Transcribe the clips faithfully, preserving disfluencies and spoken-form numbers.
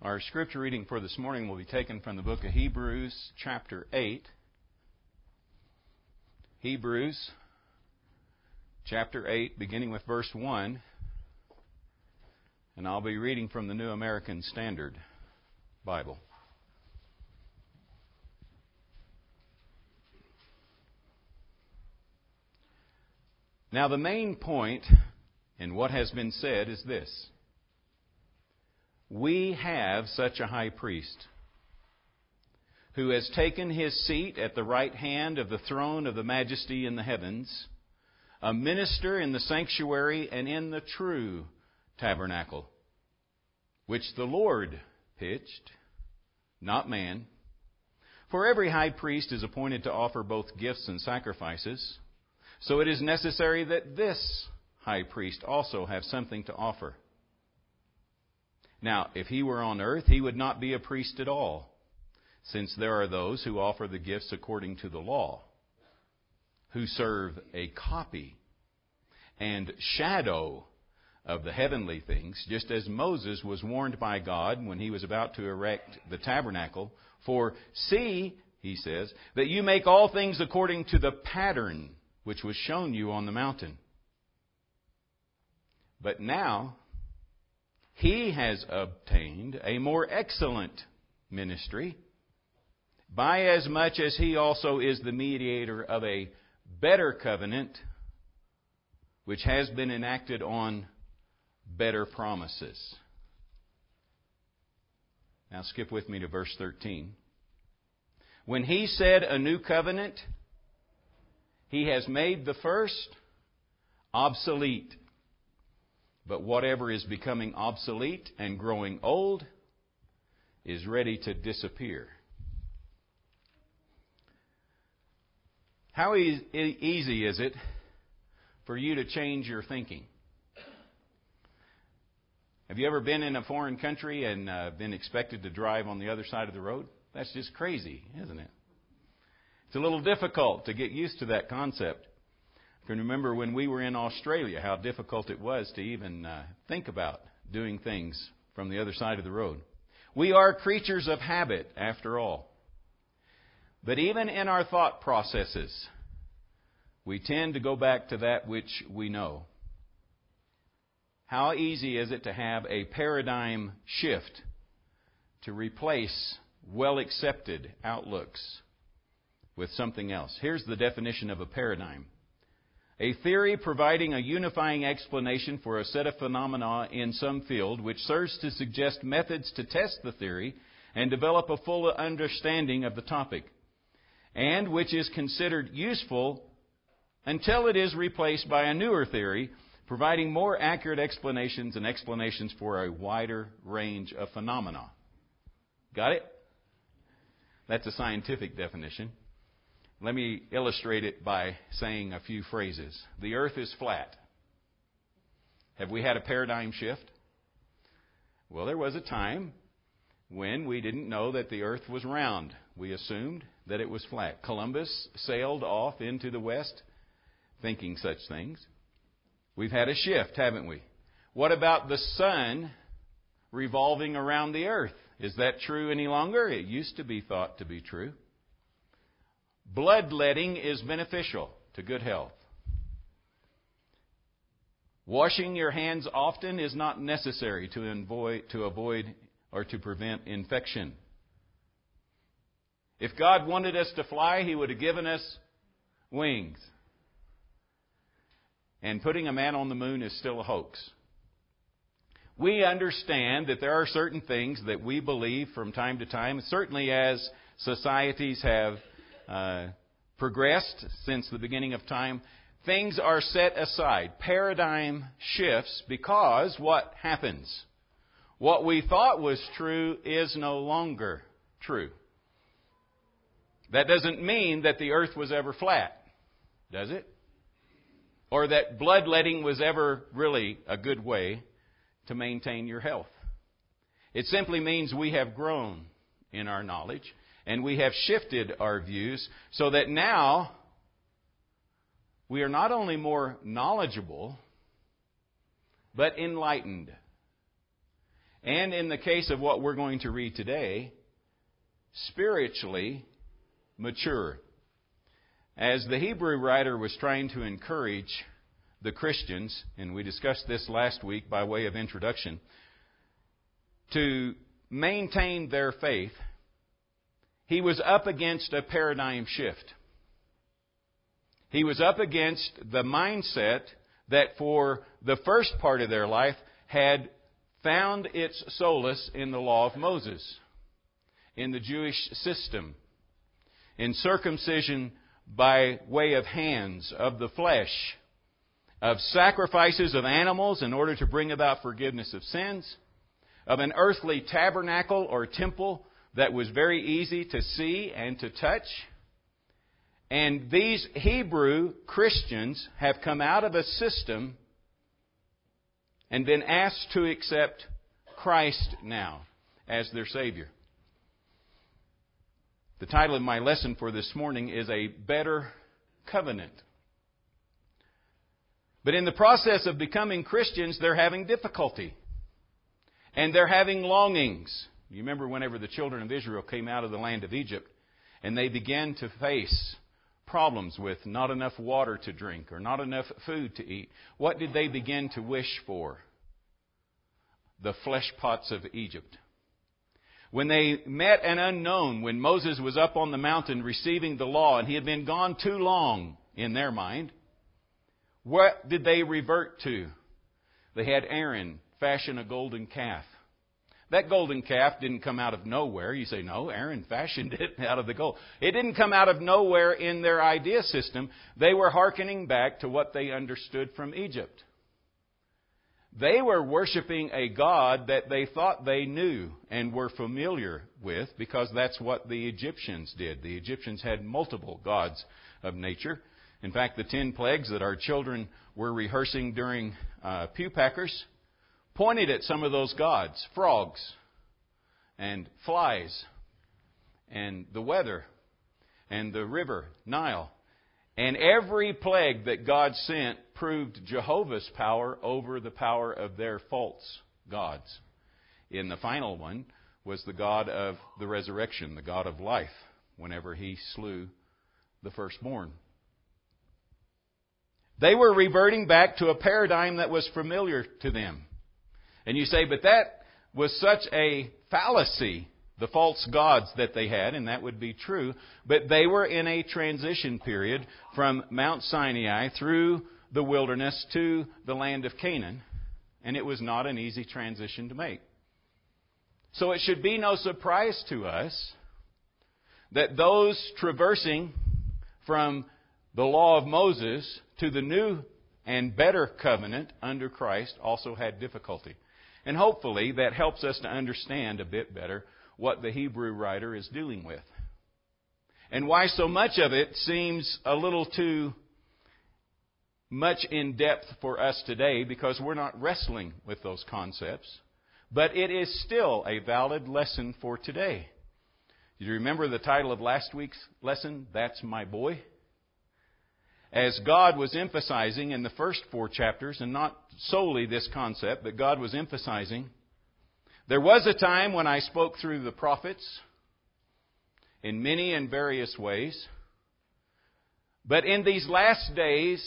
Our scripture reading for this morning will be taken from the book of Hebrews, chapter eight. Hebrews, chapter eight, beginning with verse one. And I'll be reading from the New American Standard Bible. Now, the main point in what has been said is this. We have such a high priest who has taken his seat at the right hand of the throne of the majesty in the heavens, a minister in the sanctuary and in the true tabernacle, which the Lord pitched, not man. For every high priest is appointed to offer both gifts and sacrifices, so it is necessary that this high priest also have something to offer. Now, if he were on earth, he would not be a priest at all, since there are those who offer the gifts according to the law, who serve a copy and shadow of the heavenly things, just as Moses was warned by God when he was about to erect the tabernacle. For see, he says, that you make all things according to the pattern which was shown you on the mountain. But now he has obtained a more excellent ministry, by as much as he also is the mediator of a better covenant, which has been enacted on better promises. Now skip with me to verse thirteen. When he said a new covenant, he has made the first obsolete. But whatever is becoming obsolete and growing old is ready to disappear. How e- easy is it for you to change your thinking? Have you ever been in a foreign country and uh, been expected to drive on the other side of the road? That's just crazy, isn't it? It's a little difficult to get used to that concept. I can remember when we were in Australia, how difficult it was to even uh, think about doing things from the other side of the road. We are creatures of habit, after all. But even in our thought processes, we tend to go back to that which we know. How easy is it to have a paradigm shift to replace well-accepted outlooks with something else? Here's the definition of a paradigm. A theory providing a unifying explanation for a set of phenomena in some field, which serves to suggest methods to test the theory and develop a full understanding of the topic, and which is considered useful until it is replaced by a newer theory, providing more accurate explanations and explanations for a wider range of phenomena. Got it? That's a scientific definition. Let me illustrate it by saying a few phrases. The earth is flat. Have we had a paradigm shift? Well, there was a time when we didn't know that the earth was round. We assumed that it was flat. Columbus sailed off into the west thinking such things. We've had a shift, haven't we? What about the sun revolving around the earth? Is that true any longer? It used to be thought to be true. Bloodletting is beneficial to good health. Washing your hands often is not necessary to avoid, to avoid or to prevent infection. If God wanted us to fly, He would have given us wings. And putting a man on the moon is still a hoax. We understand that there are certain things that we believe from time to time, certainly as societies have Uh, progressed since the beginning of time, things are set aside. Paradigm shifts because what happens? What we thought was true is no longer true. That doesn't mean that the earth was ever flat, does it? Or that bloodletting was ever really a good way to maintain your health. It simply means we have grown in our knowledge. And we have shifted our views so that now we are not only more knowledgeable, but enlightened. and in the case of what we're going to read today, spiritually mature. As the Hebrew writer was trying to encourage the Christians, and we discussed this last week by way of introduction, to maintain their faith, he was up against a paradigm shift. He was up against the mindset that for the first part of their life had found its solace in the law of Moses, in the Jewish system, in circumcision by way of hands, of the flesh, of sacrifices of animals in order to bring about forgiveness of sins, of an earthly tabernacle or temple that was very easy to see and to touch. And these Hebrew Christians have come out of a system and been asked to accept Christ now as their Savior. The title of my lesson for this morning is A Better Covenant. But in the process of becoming Christians, they're having difficulty. And they're having longings. You remember whenever the children of Israel came out of the land of Egypt and they began to face problems with not enough water to drink or not enough food to eat, what did they begin to wish for? The flesh pots of Egypt. When they met an unknown, when Moses was up on the mountain receiving the law and he had been gone too long in their mind, what did they revert to? They had Aaron fashion a golden calf. That golden calf didn't come out of nowhere. You say, no, Aaron fashioned it out of the gold. It didn't come out of nowhere in their idea system. They were hearkening back to what they understood from Egypt. They were worshiping a God that they thought they knew and were familiar with because that's what the Egyptians did. The Egyptians had multiple gods of nature. In fact, the ten plagues that our children were rehearsing during uh, Pew Packers pointed at some of those gods. Frogs and flies and the weather and the river, Nile. And every plague that God sent proved Jehovah's power over the power of their false gods. In the final one was the God of the resurrection, the God of life, whenever He slew the firstborn. They were reverting back to a paradigm that was familiar to them. And you say, but that was such a fallacy, the false gods that they had, and that would be true. But they were in a transition period from Mount Sinai through the wilderness to the land of Canaan. And it was not an easy transition to make. So it should be no surprise to us that those traversing from the law of Moses to the new and better covenant under Christ also had difficulty. And hopefully that helps us to understand a bit better what the Hebrew writer is dealing with. And why so much of it seems a little too much in depth for us today, because we're not wrestling with those concepts. But it is still a valid lesson for today. Do you remember the title of last week's lesson? That's My Boy. As God was emphasizing in the first four chapters, and not solely this concept, but God was emphasizing, there was a time when I spoke through the prophets in many and various ways. But in these last days,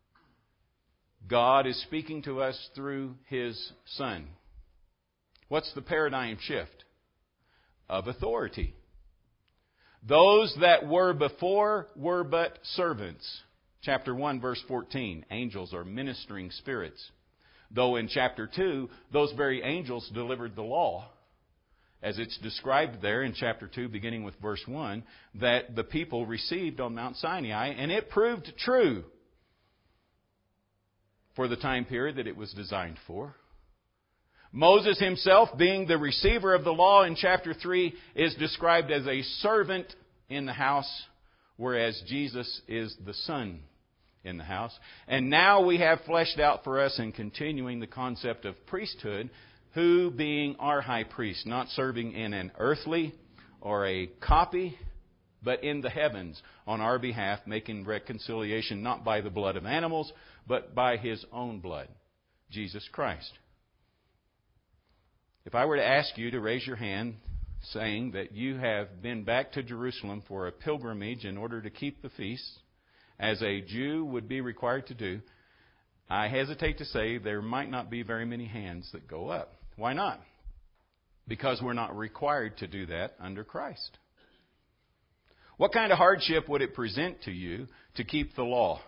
God is speaking to us through His Son. What's the paradigm shift? Of authority. Those that were before were but servants. Chapter one, verse fourteen, angels are ministering spirits. Though in chapter two, those very angels delivered the law, as it's described there in chapter two, beginning with verse one, that the people received on Mount Sinai, and it proved true for the time period that it was designed for. Moses himself, being the receiver of the law in chapter three, is described as a servant in the house, whereas Jesus is the Son in the house. And now we have fleshed out for us and continuing the concept of priesthood, who being our high priest, not serving in an earthly or a copy, but in the heavens on our behalf, making reconciliation not by the blood of animals, but by His own blood, Jesus Christ. If I were to ask you to raise your hand saying that you have been back to Jerusalem for a pilgrimage in order to keep the feasts, as a Jew would be required to do, I hesitate to say there might not be very many hands that go up. Why not? Because we're not required to do that under Christ. What kind of hardship would it present to you to keep the law?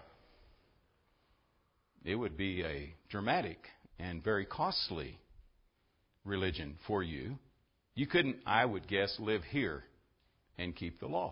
It would be a dramatic and very costly religion for you. You couldn't, I would guess, live here and keep the law.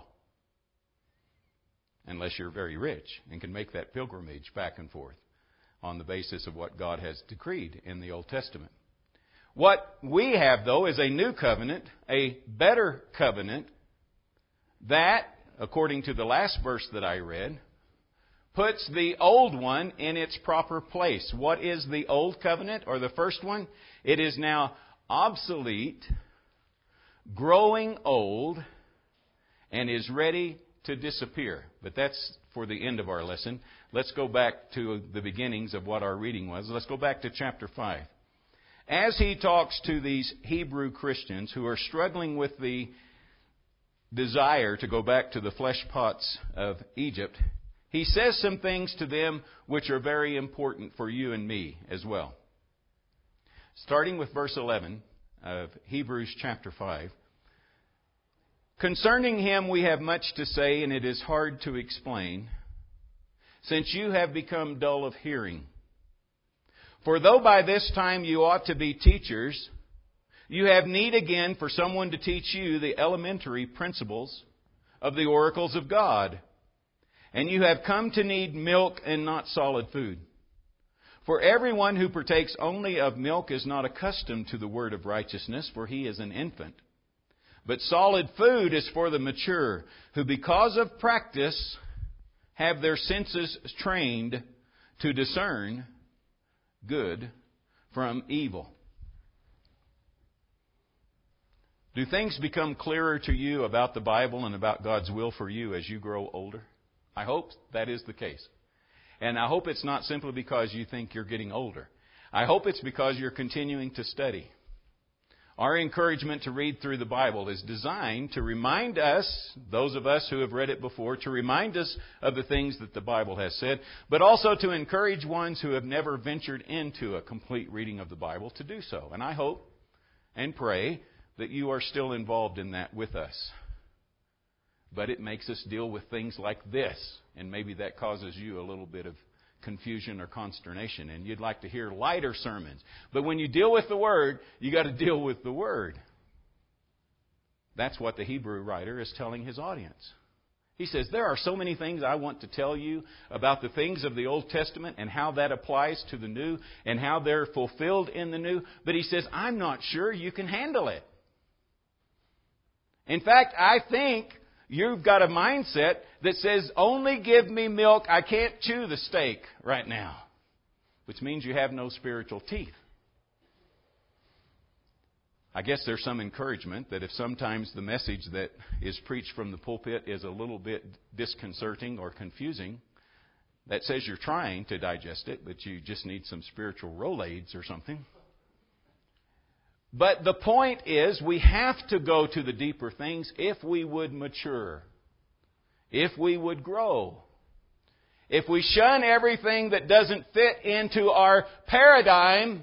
Unless you're very rich and can make that pilgrimage back and forth on the basis of what God has decreed in the Old Testament. What we have, though, is a new covenant, a better covenant, that, according to the last verse that I read, puts the old one in its proper place. What is the old covenant, or the first one? It is now obsolete, growing old, and is ready to disappear. But that's for the end of our lesson. Let's go back to the beginnings of what our reading was. Let's go back to chapter five. As he talks to these Hebrew Christians who are struggling with the desire to go back to the flesh pots of Egypt, he says some things to them which are very important for you and me as well. Starting with verse eleven of Hebrews chapter five. Concerning him we have much to say, and it is hard to explain, since you have become dull of hearing. For though by this time you ought to be teachers, you have need again for someone to teach you the elementary principles of the oracles of God. And you have come to need milk and not solid food. For everyone who partakes only of milk is not accustomed to the word of righteousness, for he is an infant. But solid food is for the mature, who because of practice have their senses trained to discern good from evil. Do things become clearer to you about the Bible and about God's will for you as you grow older? I hope that is the case. And I hope it's not simply because you think you're getting older. I hope it's because you're continuing to study. Our encouragement to read through the Bible is designed to remind us, those of us who have read it before, to remind us of the things that the Bible has said, but also to encourage ones who have never ventured into a complete reading of the Bible to do so. And I hope and pray that you are still involved in that with us. But it makes us deal with things like this, and maybe that causes you a little bit of confusion or consternation, and you'd like to hear lighter sermons. But when you deal with the Word, you got to deal with the Word. That's what the Hebrew writer is telling his audience. He says, there are so many things I want to tell you about the things of the Old Testament and how that applies to the New and how they're fulfilled in the New. But he says, I'm not sure you can handle it. In fact, I think you've got a mindset that says, only give me milk, I can't chew the steak right now. Which means you have no spiritual teeth. I guess there's some encouragement that if sometimes the message that is preached from the pulpit is a little bit disconcerting or confusing, that says you're trying to digest it, but you just need some spiritual Rolaids or something. But the point is, we have to go to the deeper things if we would mature, if we would grow. If we shun everything that doesn't fit into our paradigm,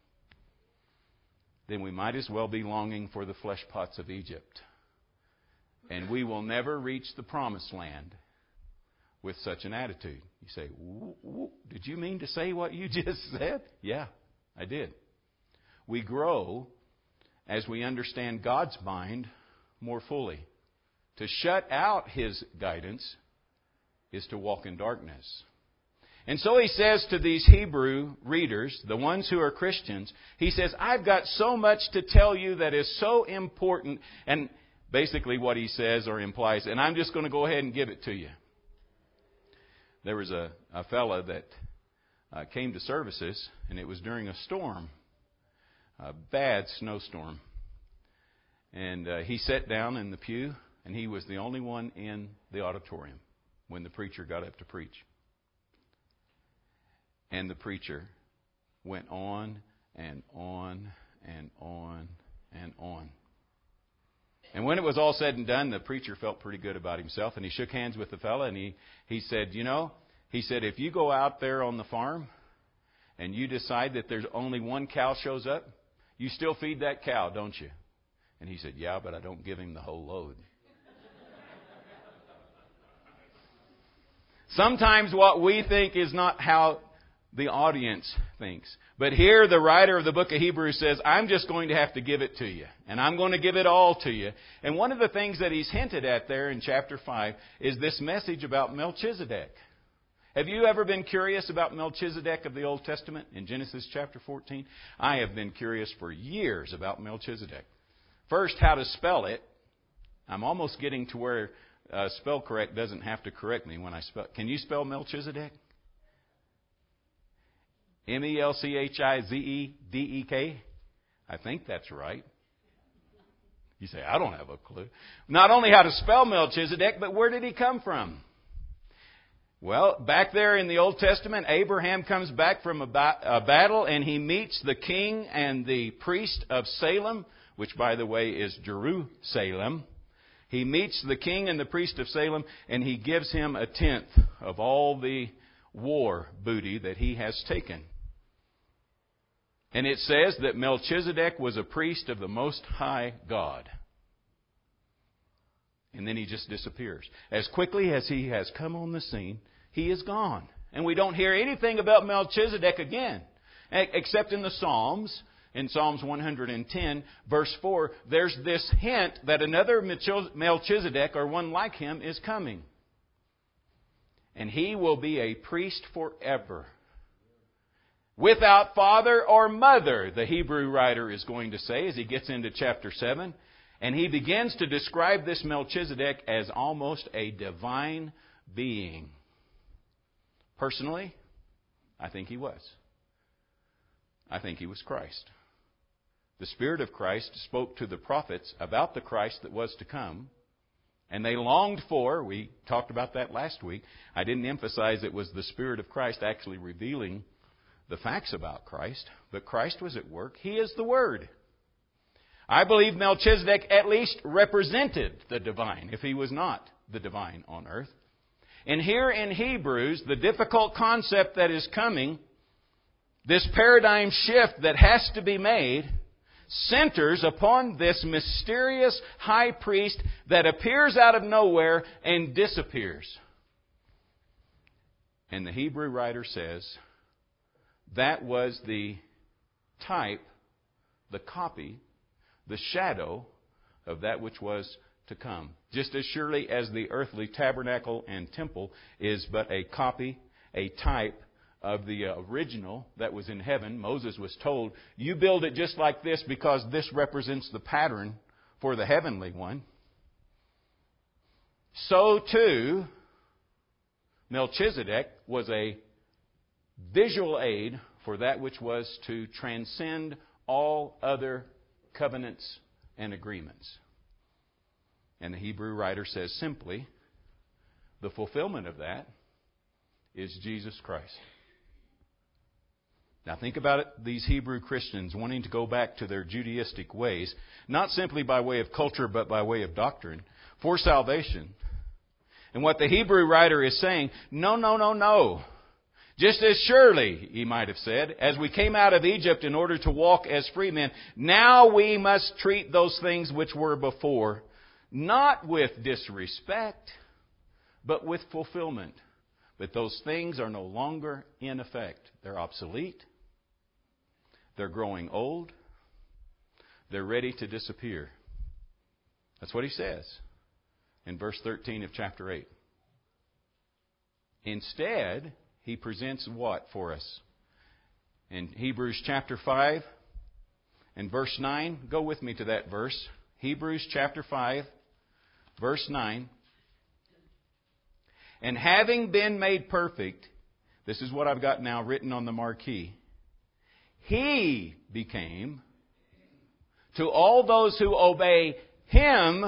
then we might as well be longing for the flesh pots of Egypt. And we will never reach the promised land with such an attitude. You say, "Ooh, ooh, did you mean to say what you just said?" Yeah, I did. We grow as we understand God's mind more fully. To shut out His guidance is to walk in darkness. And so he says to these Hebrew readers, the ones who are Christians, he says, I've got so much to tell you that is so important. And basically what he says or implies, and I'm just going to go ahead and give it to you. There was a, a fella that uh, came to services, and it was during a storm, a bad snowstorm. And uh, he sat down in the pew, and he was the only one in the auditorium when the preacher got up to preach. And the preacher went on and on and on And when it was all said and done, the preacher felt pretty good about himself, and he shook hands with the fella, and he, he said, you know, he said, if you go out there on the farm and you decide that there's only one cow shows up, you still feed that cow, don't you? And he said, yeah, but I don't give him the whole load. Sometimes what we think is not how the audience thinks. But here the writer of the book of Hebrews says, I'm just going to have to give it to you. And I'm going to give it all to you. And one of the things that he's hinted at there in chapter five is this message about Melchizedek. Have you ever been curious about Melchizedek of the Old Testament in Genesis chapter fourteen? I have been curious for years about Melchizedek. First, how to spell it. I'm almost getting to where uh, spell correct doesn't have to correct me when I spell. Can you spell Melchizedek? M E L C H I Z E D E K? I think that's right. You say, I don't have a clue. Not only how to spell Melchizedek, but where did he come from? Well, back there in the Old Testament, Abraham comes back from a, ba- a battle and he meets the king and the priest of Salem, which, by the way, is Jerusalem. He meets the king and the priest of Salem and he gives him a tenth of all the war booty that he has taken. And it says that Melchizedek was a priest of the Most High God. And then he just disappears. As quickly as he has come on the scene, he is gone. And we don't hear anything about Melchizedek again, except in the Psalms. In Psalms one hundred ten, verse four, there's this hint that another Melchizedek, or one like him, is coming. And he will be a priest forever. Without father or mother, the Hebrew writer is going to say as he gets into chapter seven. And he begins to describe this Melchizedek as almost a divine being. Personally, I think he was. I think he was Christ. The Spirit of Christ spoke to the prophets about the Christ that was to come. And they longed for, we talked about that last week. I didn't emphasize it was the Spirit of Christ actually revealing the facts about Christ. But Christ was at work. He is the Word. I believe Melchizedek at least represented the divine, if he was not the divine on earth. And here in Hebrews, the difficult concept that is coming, this paradigm shift that has to be made, centers upon this mysterious high priest that appears out of nowhere and disappears. And the Hebrew writer says that was the type, the copy, the shadow of that which was to come. Just as surely as the earthly tabernacle and temple is but a copy, a type of the original that was in heaven. Moses was told, you build it just like this because this represents the pattern for the heavenly one. So too, Melchizedek was a visual aid for that which was to transcend all other covenants and agreements. And the Hebrew writer says simply, the fulfillment of that is Jesus Christ. Now think about it, these Hebrew Christians wanting to go back to their Judaistic ways, not simply by way of culture, but by way of doctrine, for salvation. And what the Hebrew writer is saying, no, no, no, no. Just as surely, he might have said, as we came out of Egypt in order to walk as free men, now we must treat those things which were before, not with disrespect, but with fulfillment. But those things are no longer in effect. They're obsolete. They're growing old. They're ready to disappear. That's what he says in verse thirteen of chapter eight. Instead, he presents what for us? In Hebrews chapter five and verse nine. Go with me to that verse. Hebrews chapter five, verse nine. And having been made perfect, this is what I've got now written on the marquee. He became, to all those who obey Him,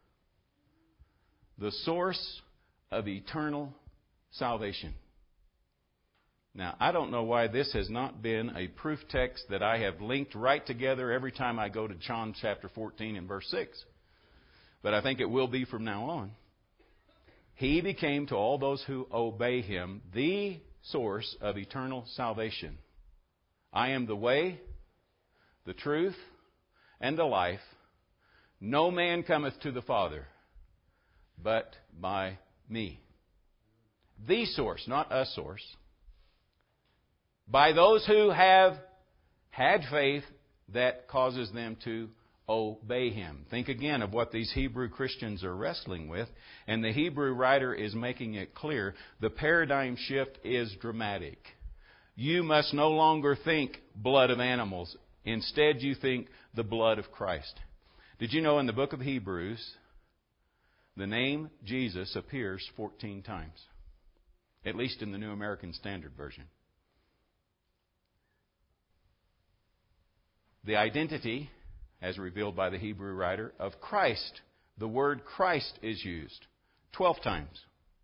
the source of eternal salvation. Now, I don't know why this has not been a proof text that I have linked right together every time I go to John chapter fourteen and verse six. but I think it will be from now on. He became to all those who obey Him the source of eternal salvation. I am the way, the truth, and the life. No man cometh to the Father but by me. The source, not a source. By those who have had faith that causes them to obey Him. Think again of what these Hebrew Christians are wrestling with. And the Hebrew writer is making it clear. The paradigm shift is dramatic. You must no longer think blood of animals. Instead, you think the blood of Christ. Did you know in the book of Hebrews, the name Jesus appears fourteen times? At least in the New American Standard Version. The identity, as revealed by the Hebrew writer, of Christ. The word Christ is used twelve times.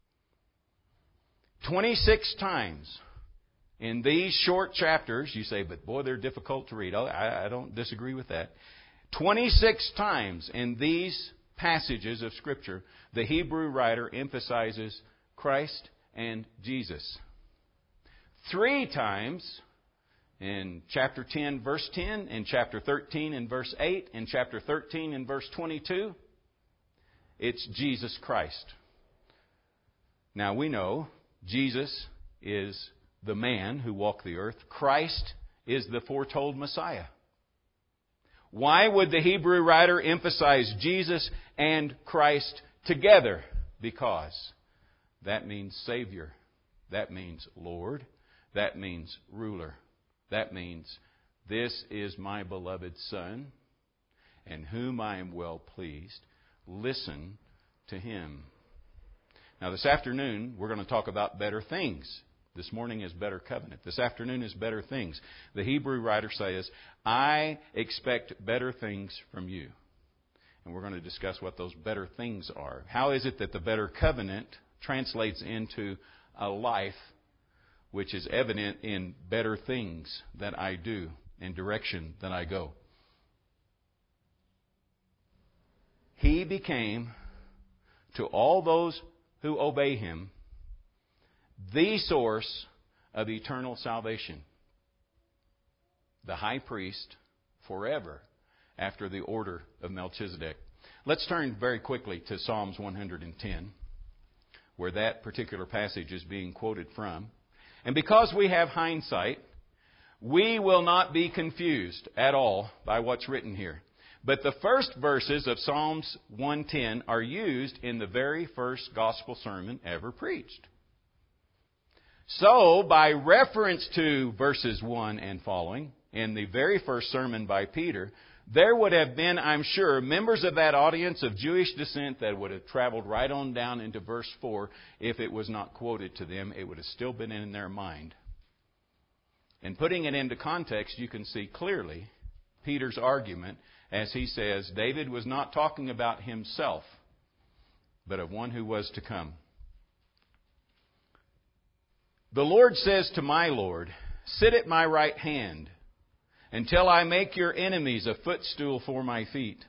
twenty-six times in these short chapters. You say, but boy, they're difficult to read. Oh, I, I don't disagree with that. twenty-six times in these passages of Scripture, the Hebrew writer emphasizes Christ and Jesus. Three times in chapter ten, verse ten, in chapter thirteen and verse eight, in chapter thirteen and verse twenty-two, it's Jesus Christ. Now we know Jesus is the man who walked the earth. Christ is the foretold Messiah. Why would the Hebrew writer emphasize Jesus and Christ together? Because that means Savior. That means Lord. That means ruler. That means, this is my beloved Son, in whom I am well pleased. Listen to Him. Now this afternoon, we're going to talk about better things. This morning is better covenant. This afternoon is better things. The Hebrew writer says, I expect better things from you. And we're going to discuss what those better things are. How is it that the better covenant translates into a life which is evident in better things that I do, in direction that I go? He became, to all those who obey Him, the source of eternal salvation. The high priest forever after the order of Melchizedek. Let's turn very quickly to Psalms one hundred ten, where that particular passage is being quoted from. And because we have hindsight, we will not be confused at all by what's written here. But the first verses of Psalms one ten are used in the very first gospel sermon ever preached. So, by reference to verses one and following, in the very first sermon by Peter, there would have been, I'm sure, members of that audience of Jewish descent that would have traveled right on down into verse four. If it was not quoted to them, it would have still been in their mind. And putting it into context, you can see clearly Peter's argument as he says, David was not talking about himself, but of one who was to come. The Lord says to my Lord, sit at my right hand until I make your enemies a footstool for my feet.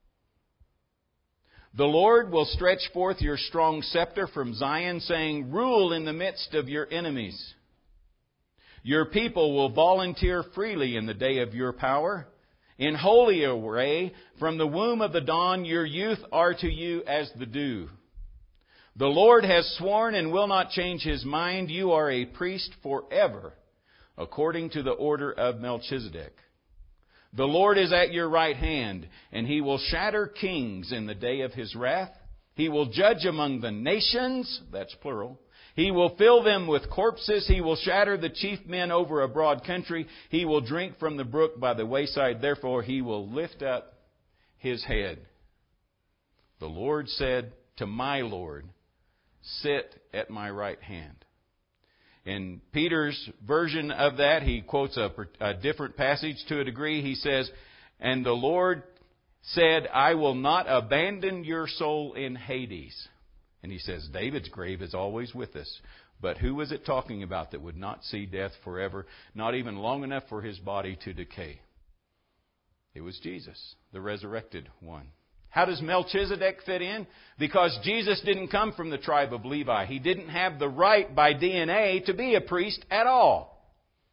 The Lord will stretch forth your strong scepter from Zion, saying, rule in the midst of your enemies. Your people will volunteer freely in the day of your power. In holy array, from the womb of the dawn, your youth are to you as the dew. The Lord has sworn and will not change His mind. You are a priest forever, according to the order of Melchizedek. The Lord is at your right hand, and He will shatter kings in the day of His wrath. He will judge among the nations, that's plural. He will fill them with corpses. He will shatter the chief men over a broad country. He will drink from the brook by the wayside. Therefore, He will lift up His head. The Lord said to my Lord, sit at my right hand. In Peter's version of that, he quotes a, a different passage to a degree. He says, and the Lord said, I will not abandon your soul in Hades. And he says, David's grave is always with us. But who was it talking about that would not see death forever, not even long enough for his body to decay? It was Jesus, the resurrected one. How does Melchizedek fit in? Because Jesus didn't come from the tribe of Levi. He didn't have the right by D N A to be a priest at all.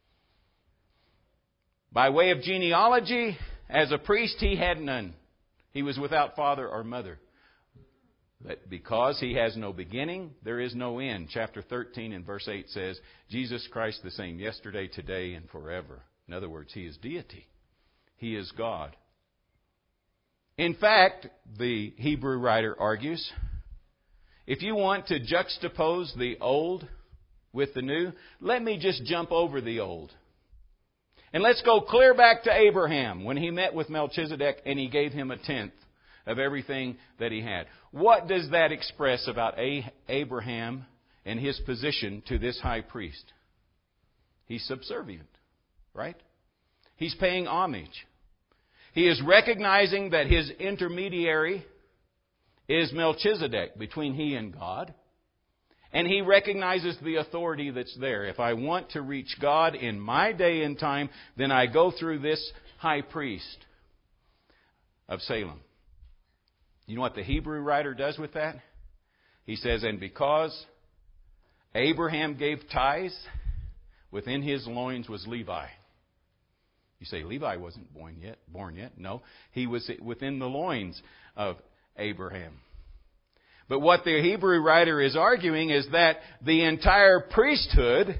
By way of genealogy, as a priest, he had none. He was without father or mother. But because he has no beginning, there is no end. Chapter thirteen and verse eight says, Jesus Christ the same yesterday, today, and forever. In other words, He is deity. He is God. In fact, the Hebrew writer argues, if you want to juxtapose the old with the new, let me just jump over the old. And let's go clear back to Abraham when he met with Melchizedek and he gave him a tenth of everything that he had. What does that express about Abraham and his position to this high priest? He's subservient, right? He's paying homage. He is recognizing that his intermediary is Melchizedek between he and God. And he recognizes the authority that's there. If I want to reach God in my day and time, then I go through this high priest of Salem. You know what the Hebrew writer does with that? He says, and because Abraham gave tithes, within his loins was Levi. You say, Levi wasn't born yet. Born yet? No. He was within the loins of Abraham. But what the Hebrew writer is arguing is that the entire priesthood,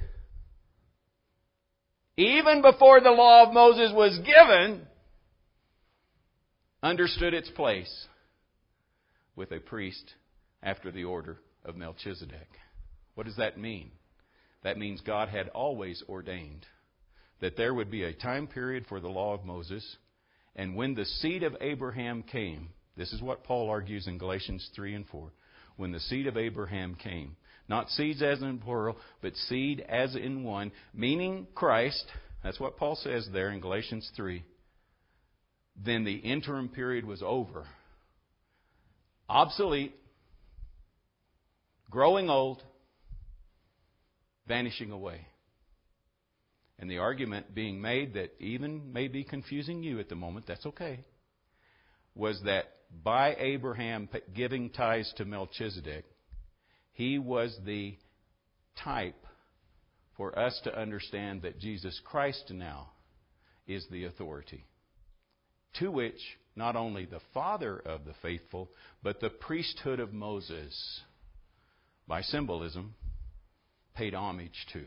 even before the law of Moses was given, understood its place with a priest after the order of Melchizedek. What does that mean? That means God had always ordained that there would be a time period for the law of Moses, and when the seed of Abraham came, this is what Paul argues in Galatians three and four, when the seed of Abraham came, not seeds as in plural, but seed as in one, meaning Christ, that's what Paul says there in Galatians three, then the interim period was over. Obsolete, growing old, vanishing away. And the argument being made that even may be confusing you at the moment, that's okay, was that by Abraham giving tithes to Melchizedek, he was the type for us to understand that Jesus Christ now is the authority, to which not only the father of the faithful, but the priesthood of Moses, by symbolism, paid homage to.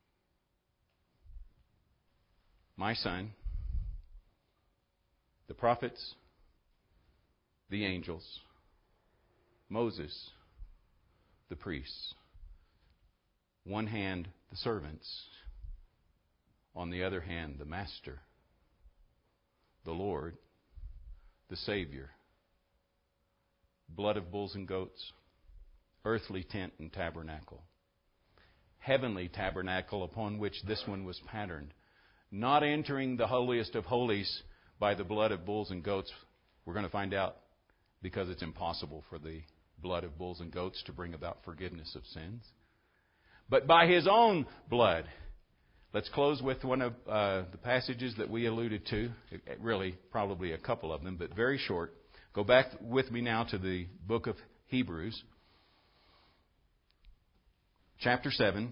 My son, the prophets, the angels, Moses, the priests. One hand, the servants. On the other hand, the Master, the Lord, the Savior. Blood of bulls and goats, earthly tent and tabernacle. Heavenly tabernacle upon which this one was patterned. Not entering the holiest of holies by the blood of bulls and goats. We're going to find out, because it's impossible for the blood of bulls and goats to bring about forgiveness of sins. But by His own blood. Let's close with one of uh, the passages that we alluded to. Really, probably a couple of them, but very short. Go back with me now to the book of Hebrews. Chapter seven.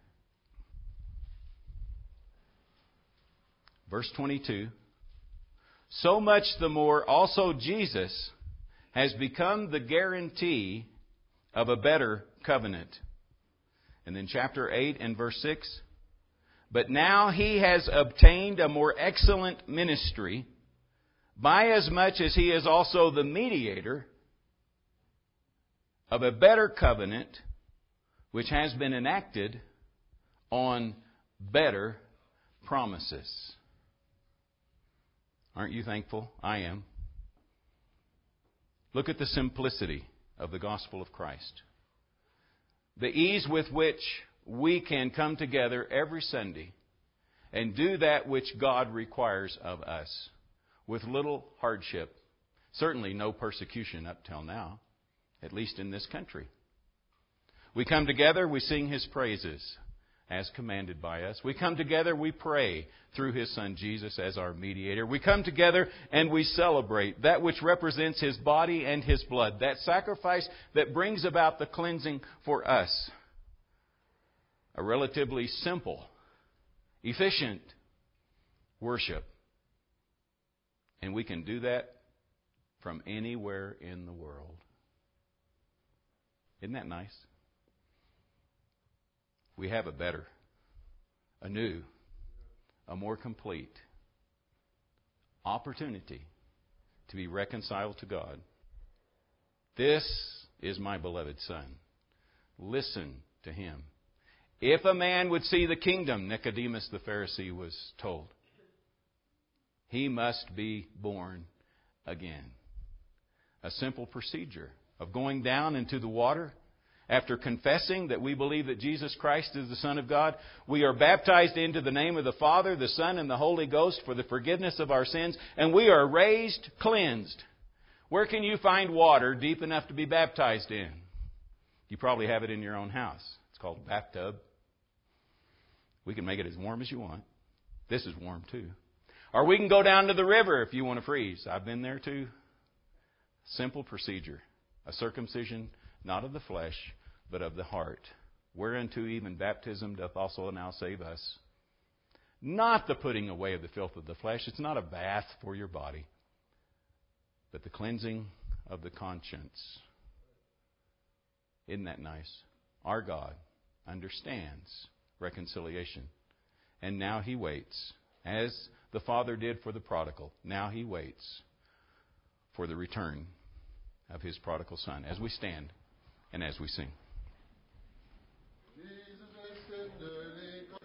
Verse twenty-two. So much the more also Jesus has become the guarantee of a better covenant. And then chapter eight and verse six. But now He has obtained a more excellent ministry, by as much as He is also the mediator of a better covenant, which has been enacted on better promises. Aren't you thankful? I am. Look at the simplicity of the gospel of Christ. The ease with which we can come together every Sunday and do that which God requires of us with little hardship. Certainly no persecution up till now, at least in this country. We come together, we sing His praises. as commanded by us. We come together, we pray through His Son Jesus as our mediator. We come together and we celebrate that which represents His body and His blood, that sacrifice that brings about the cleansing for us. A relatively simple, efficient worship. And we can do that from anywhere in the world. Isn't that nice? We have a better, a new, a more complete opportunity to be reconciled to God. This is my beloved Son. Listen to Him. If a man would see the kingdom, Nicodemus the Pharisee was told, he must be born again. A simple procedure of going down into the water. After confessing that we believe that Jesus Christ is the Son of God, we are baptized into the name of the Father, the Son, and the Holy Ghost for the forgiveness of our sins, and we are raised, cleansed. Where can you find water deep enough to be baptized in? You probably have it in your own house. It's called a bathtub. We can make it as warm as you want. This is warm too. Or we can go down to the river if you want to freeze. I've been there too. Simple procedure. A circumcision, not of the flesh, but of the heart. Whereunto even baptism doth also now save us. Not the putting away of the filth of the flesh. It's not a bath for your body. But the cleansing of the conscience. Isn't that nice? Our God understands reconciliation. And now He waits. As the Father did for the prodigal. Now He waits for the return of His prodigal Son. As we stand and as we sing.